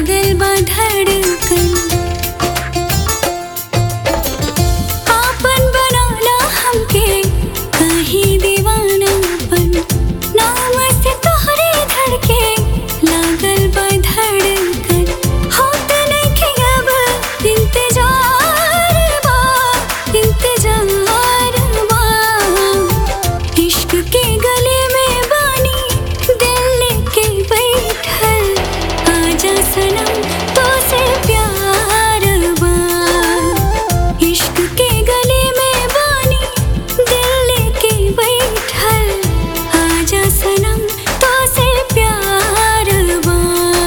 लागल बा धड़कन। आपन बनाला हमके कहीं दीवानापन, नाम से तोहरे धड़के लागल बा धड़कन। होत नइखे अब इंतजार बा, इंतजार बा। इश्क के गले में बानी दिल लेके बैठल, आजा सनम तो से प्यार बा। इश्क के गले में बानी दिल लेके बैठल, आजा सनम तो से प्यार बा।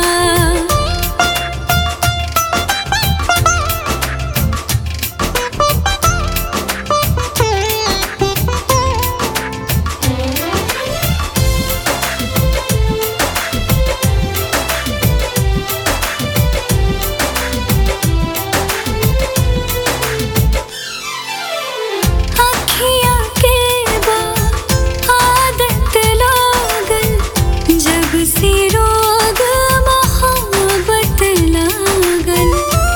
अखियाँ के बा आदत लागल, जब से रोग मोहब्बत लागल।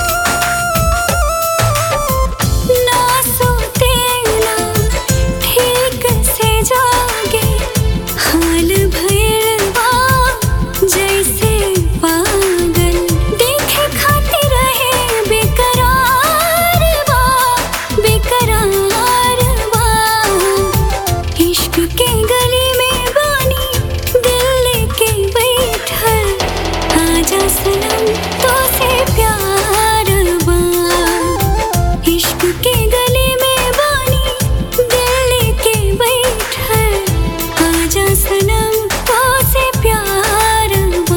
ना सोते ना ठीक से जागे, हाल भइल बा जैसे पागल। देखे खातिर रहे बेकरार बा, बेकरार बा। इश्क के गली में बानी दिल लेके बैठल, आजा सनम तो से प्यार बा। इश्क के गली में बानी दिल लेके बैठल, आजा सनम तो से प्यार बा।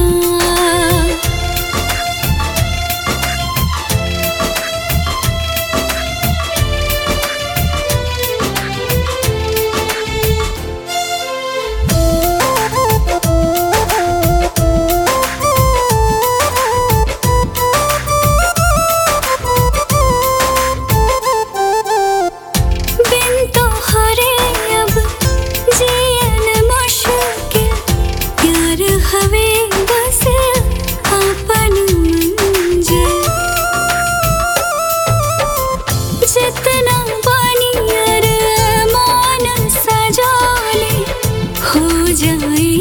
बिन तोहरे अब जियन मुश्किल, प्यार हवे बस आपन मंजिल। जितना बानी अरमान सजाले, हो जाए